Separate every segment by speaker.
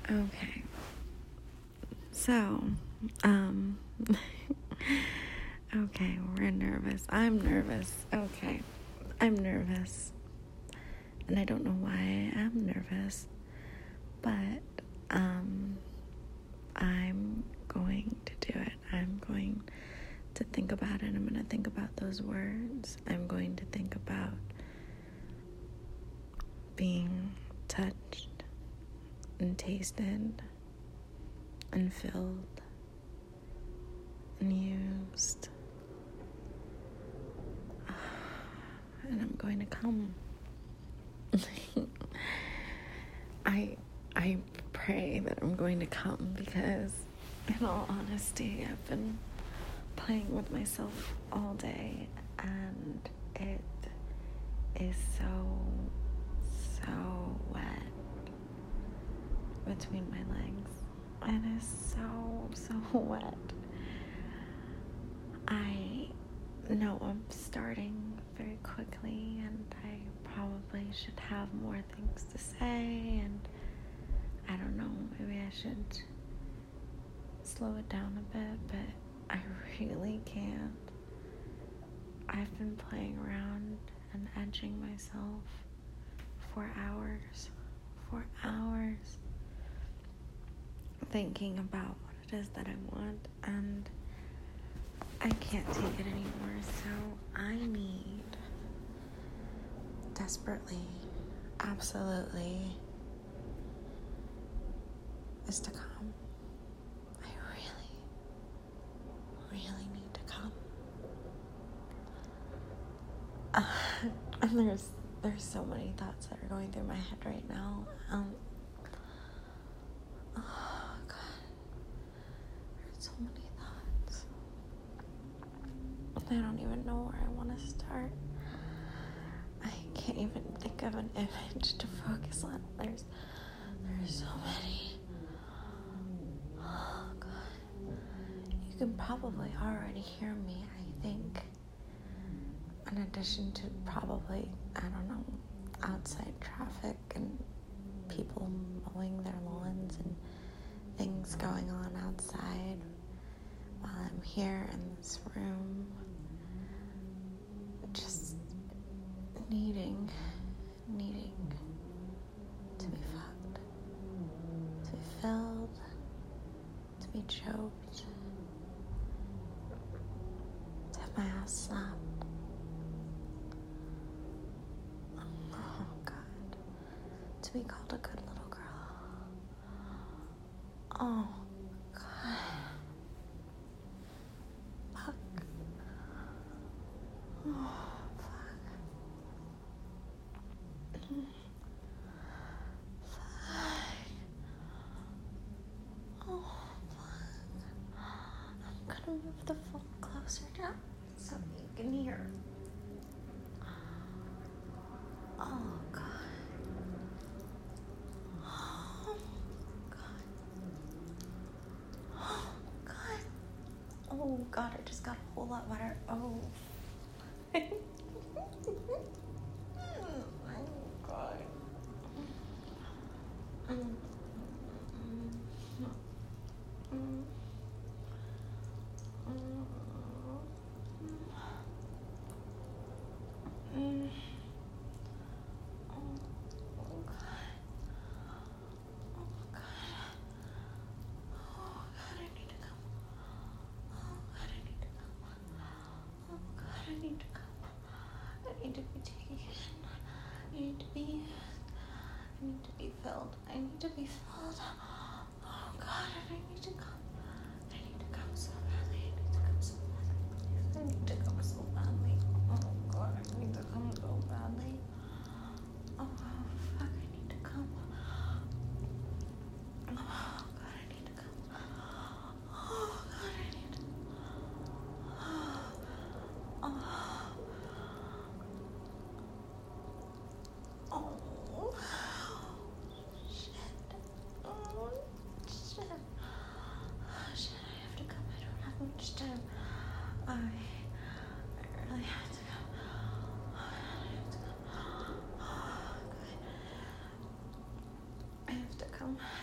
Speaker 1: Okay. So, okay, we're nervous. I'm nervous. Okay. I'm nervous. And I don't know why I am nervous. But, I'm going to do it. I'm going to think about it. I'm going to think about those words. I'm going to think about being touched and tasted and filled and used. And I'm going to come. I pray that I'm going to come because, in all honesty, I've been playing with myself all day and it is so wet between my legs. It is so wet. I know I'm starting very quickly and I probably should have more things to say, and I don't know, maybe I should slow it down a bit, but I really can't. I've been playing around and edging myself for hours, thinking about what it is that I want, and I can't take it anymore, so I need desperately, absolutely, is to come. I really need to come. And there's so many thoughts that are going through my head right now. Oh God, there's so many thoughts. I don't even know where I want to start. I can't even think of an image to focus on. There's so many. Oh God, you can probably already hear me, I think. In addition to probably, I don't know, outside traffic and people mowing their lawns and things going on outside while I'm here in this room, just needing to be fucked, to be filled, to be choked, to have my ass slapped. Oh God, to be called a good little girl. Oh God, fuck. Oh fuck. Oh fuck. I'm gonna move the phone closer down so you can hear. Oh God. Oh God. Oh God. Oh God, it just got a whole lot better. Oh. Oh my God. I need to come. I need to be taken. I need to be used. I need to be filled. I need to be filled. Oh God, I need to come. I need to come so badly. I need to come so badly. I need to come so badly. Oh God, I need to come so badly. Oh fuck, I need to come. Oh God, I need to come. Oh God, I need to. Oh. Oh, shit. Oh, shit. Oh, shit, I have to come. I don't have much time. I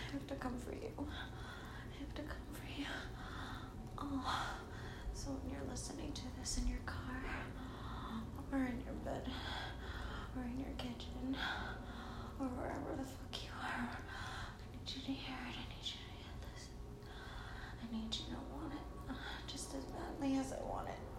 Speaker 1: I have to come for you. I have to come for you. Oh, so when you're listening to this in your car, or in your bed, or in your kitchen, or wherever the fuck you are, I need you to hear it. I need you to hear this. I need you to want it just as badly as I want it.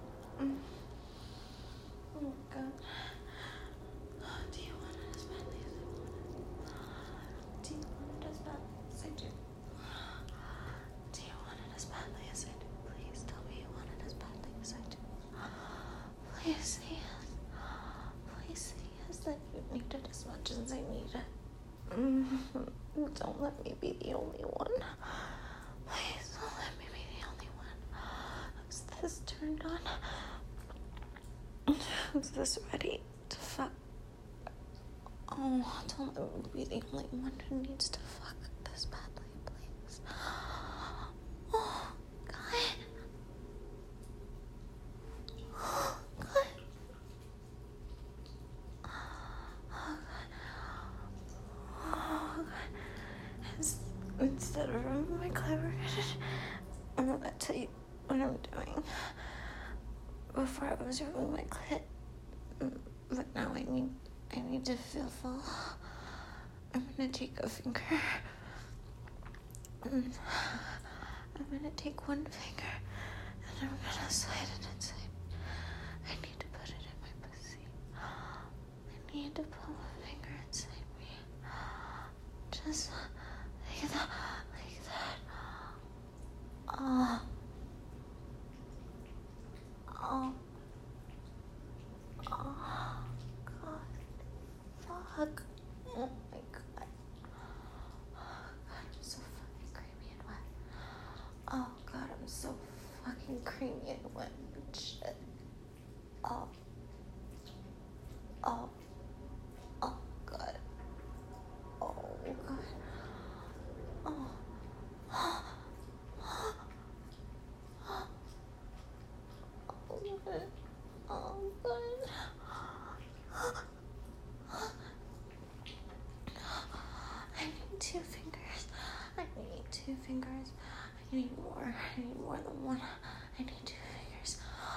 Speaker 1: Oh my God. Do you want it as badly as I want it? Do you want it as badly as I do? Do you want it as badly as I do? Please tell me you want it as badly as I do. Please say yes. Please say yes that you need it as much as I need it. Don't let me be the only one. Please don't let me be the only one. Is this turned on? Who's this ready to fuck? Oh, don't let me be the only one who needs to fuck this badly, please. Oh, God. Oh, God. Oh, God. Oh, God. Instead of removing my clever, I'm gonna tell you what I'm doing. Before I was removing my clit, but now I need to feel full. I'm gonna take a finger. I'm gonna take one finger and I'm gonna slide it inside. I need to put it in my pussy. I need to pull a finger inside me. Just like that. Like that. Oh. Oh. Oh. God. Fuck. Oh my God. Oh God, I'm so fucking creamy and wet. Oh God, I'm so fucking creamy and wet. Shit. Oh. Oh. Oh God. Oh God. Oh. Oh God. Oh God. I need 2 fingers. I need 2 fingers. I need more. I need more than one. I need 2 fingers.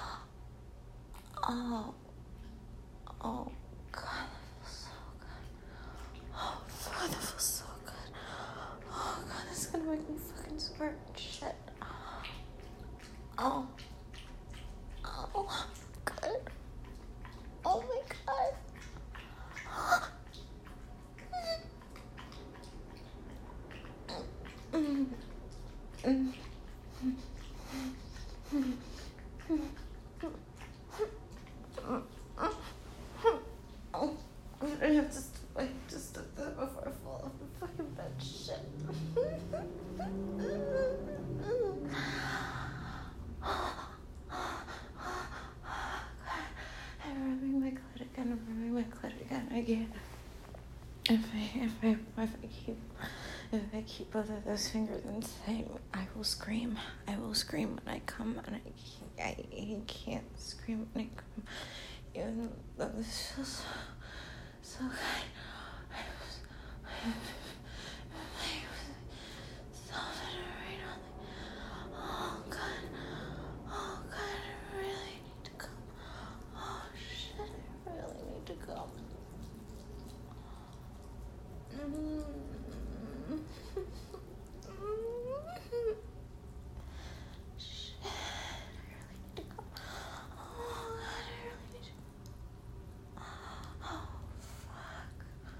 Speaker 1: Oh. Oh God, that feels so good. Oh God, that feels so good. Oh God, this is gonna make me fucking squirt. Shit. Oh. Oh. Good. Oh my God. I have to stop that before I fall off the fucking bed. Shit. I'm rubbing my clit again. I'm rubbing my clit again. If I keep both of those fingers inside, I will scream. I will scream when I come, and I can't scream when I come. Even though this feels so good. Oh God. Oh God, I really need to come. Oh shit, I really need to come. Shit, I really need to come. Oh God, I really need to. Oh fuck.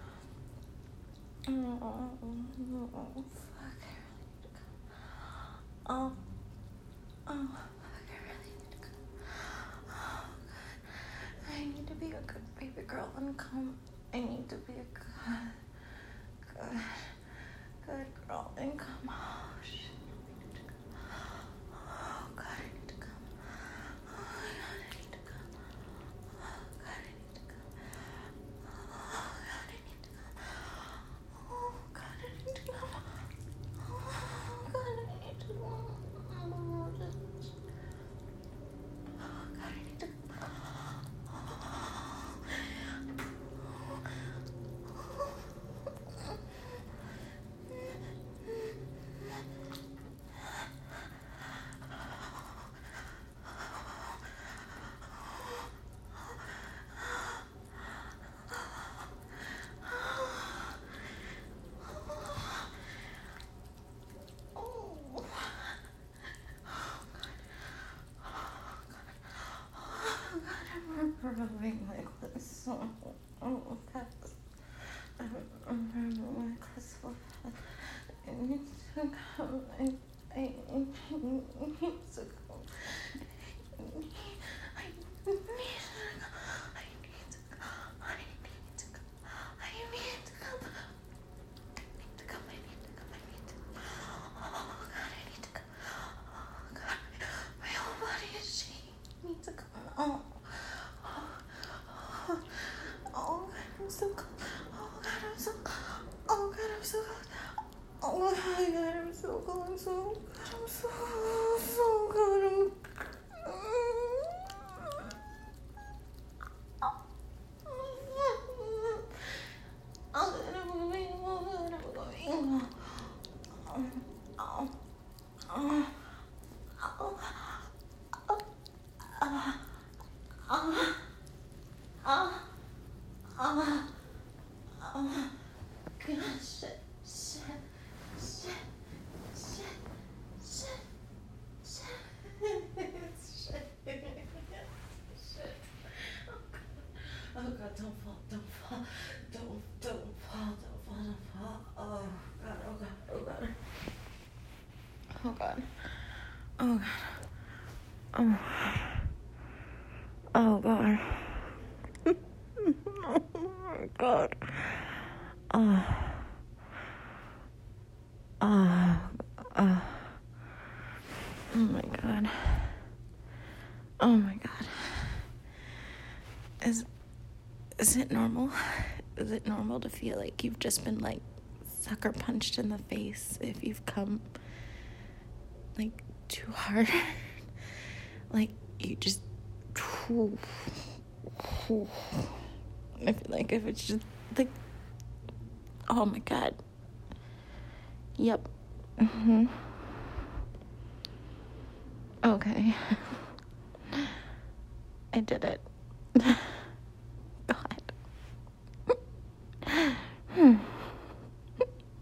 Speaker 1: Oh fuck, I really need to come. Oh. Oh fuck, I really need to come. Oh God, I need to be a good baby girl and come. I need to be a good girl and come. Oh shit, I need to come. Oh God, I need to come. Oh God, I need to come. Oh God, I need to come. Oh God, I need to come. Oh God, I need to come. Oh God, I need to come. Oh God, I need to come. so, oh, God. I don't remember my class. I need to come. I need to come. I need to come. I need to come. I need to come. I need to come. I need to come. I need to come. I need to come. Oh, God, I need to come. Oh, God. My whole body is shaking. I need to come. Oh, God, I'm so cold. Oh, God, I'm so cold. Oh, God, I'm so cold. Oh, my God, I'm so cold. I'm so cold. I'm so cold. Oh God, don't fall, don't fall, don't fall, don't fall, don't fall. Oh God, oh God, oh God. Oh God. Oh God. Oh. Oh God. Oh my God. Oh. Oh. Oh. Oh my God. Oh my God. Is it normal? Is it normal to feel like you've just been like sucker punched in the face if you've come like too hard? Like you just I feel like if it's just like, oh my God. Yep. Okay. I did it.